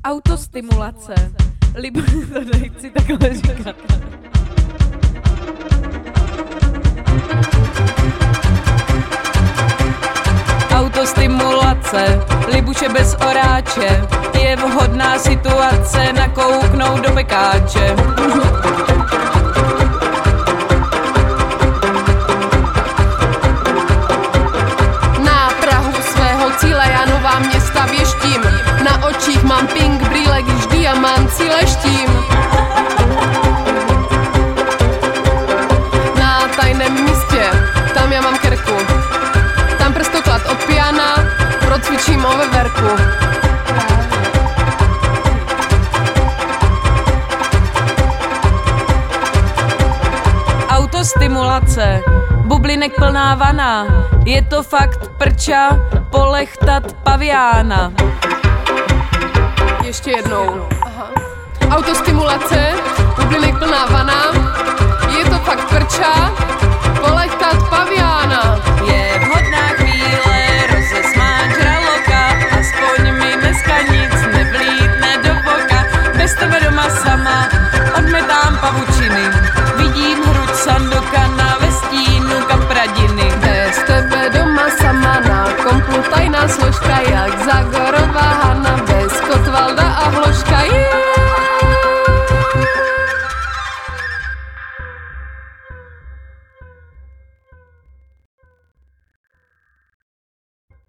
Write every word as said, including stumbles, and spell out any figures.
Autostimulace. Libo, to nechci takhle říkat. Autostimulace, Libuše bez oráče, je vhodná situace nakouknout do pekáče. Na prahu svého cíle já nová města věštím, na očích mám pink brýle, když diamanci leštím. Na tajném místě, tam já mám kerku, tam prstoklad od piana, procvičím o veverku. Autostimulace, bublinek plná vana, je to fakt prča, polechtat paviána. Ještě jednou. Aha. Autostimulace, bublinek plná vana, je to fakt prča, polechtat paviána.